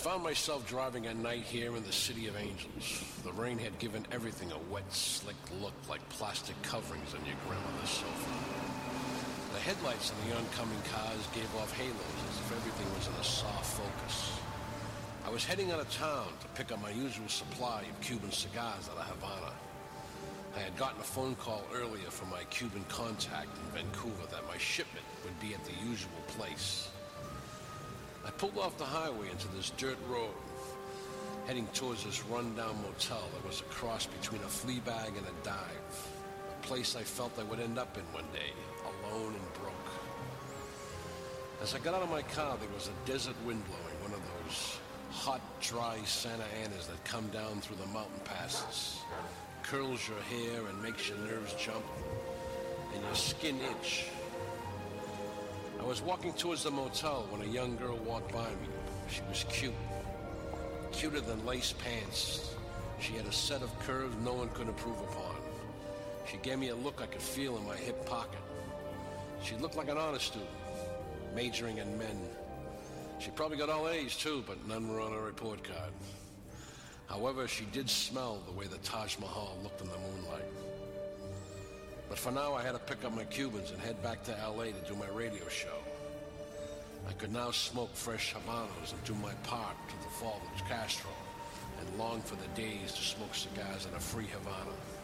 found myself driving at night here in the City of Angels. The rain had given everything a wet, slick look like plastic coverings on your grandmother's sofa. The headlights in the oncoming cars gave off halos as if everything was in a soft focus. I was heading out of town to pick up my usual supply of Cuban cigars out of Havana. I had gotten a phone call earlier from my Cuban contact in Vancouver that my shipment would be at the usual place. I pulled off the highway into this dirt road, heading towards this run-down motel that was a cross between a flea bag and a dive, a place I felt I would end up in one day, alone and broke. As I got out of my car, there was a desert wind blowing, one of those hot, dry Santa Anas that come down through the mountain passes, curls your hair and makes your nerves jump, and your skin itch. I was walking towards the motel when a young girl walked by me. She was cute, cuter than lace pants. She had a set of curves no one could improve upon. She gave me a look I could feel in my hip pocket. She looked like an honor student, majoring in men. She probably got all A's too, but none were on her report card. However, she did smell the way the Taj Mahal looked in the moonlight. But for now, I had to pick up my Cubans and head back to LA to do my radio show. I could now smoke fresh Habanos and do my part to the fall of Castro and long for the days to smoke cigars in a free Havana.